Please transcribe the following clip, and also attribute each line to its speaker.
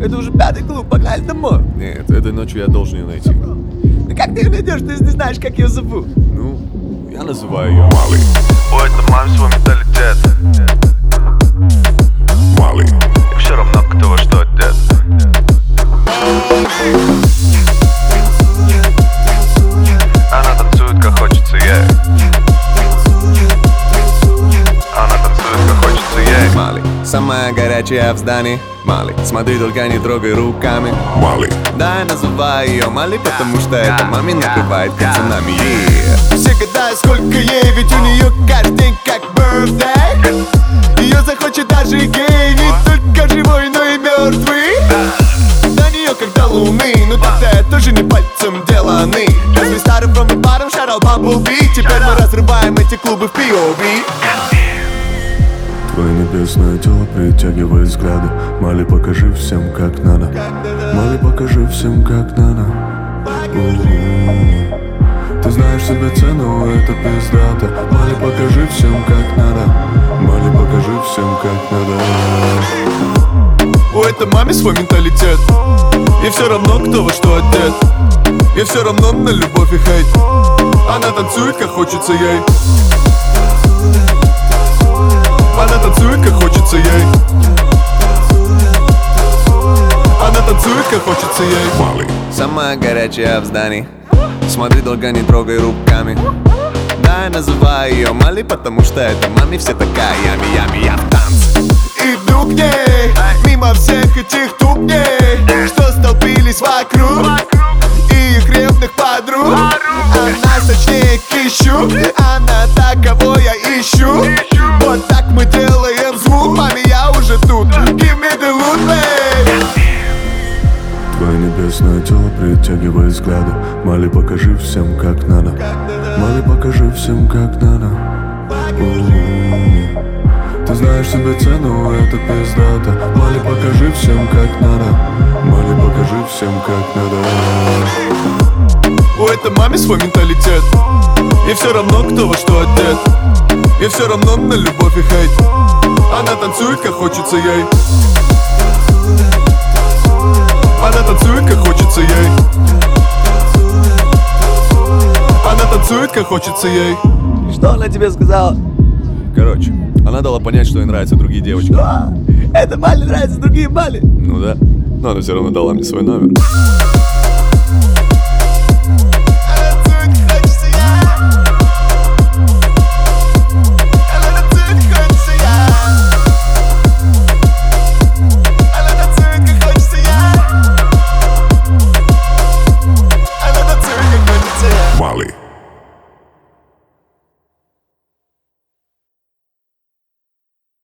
Speaker 1: Это уже 5-й клуб, погнали домой.
Speaker 2: Нет, этой ночью я должен ее найти.
Speaker 1: Ну как ты ее найдешь, ты не знаешь, как ее зовут?
Speaker 2: Ну, я называю ее Мали.
Speaker 3: У этой мамы свой менталитет.
Speaker 2: Мали.
Speaker 3: И все равно кто во что одет. Она танцует, как хочется ей. Она танцует, как хочется ей.
Speaker 2: Мали. Самая горячая в здании. Мали. Смотри, только не трогай руками. Мали. Да, я называю ее Мали, потому что это маме накрывает цунами.
Speaker 1: Все гадают, сколько ей, ведь у нее каждый день как birthday. Ее захочет даже гей, не только живой, но и мертвый. До нее как до луны, ну тогда я тоже не пальцем деланный. После старым from и баром, шарал Bumblebee. Теперь мы разрываем эти клубы в POV.
Speaker 4: Твое небесное тело притягивает взгляды. Мали, покажи всем, как надо. Мали, покажи всем, как надо. Ты знаешь себе цену, это пиздато. Мали, покажи всем, как надо. Мали, покажи всем, как надо.
Speaker 1: У этой маме свой менталитет. И все равно, кто во что одет. И все равно на любовь и хейт. Она танцует, как хочется ей. Она танцует, как хочется ей. Она танцует, как хочется ей.
Speaker 2: Мали. Самая горячая в здании. Смотри, долго не трогай руками. Да, я называю ее Мали, потому что это маме все такая ями, я в танце.
Speaker 1: Иду к ней, мимо всех этих тупней, что столпились вокруг, и их ревных подруг. Она сочнее кищу, она та, кого я ищу. Вот так мы делаем звук, маме, я уже тут. Give me the loot, babe.
Speaker 4: Твое небесное тело притягивает взгляды. Мали, покажи всем, как надо. Мали, покажи всем, как надо. Ты знаешь себе цену, это пиздато. Мали, покажи всем, как надо. Мали, покажи всем, как надо.
Speaker 1: У этой маме свой менталитет. И все равно, кто во что одет. И все равно на любовь и хейт. Она танцует, как хочется ей. Она танцует, как хочется ей. Она танцует, как хочется ей. Что она тебе сказала?
Speaker 2: Короче, она дала понять, что ей нравятся другие девочки.
Speaker 1: Это Мали нравятся другие Мали.
Speaker 2: Ну да, но она все равно дала мне свой номер.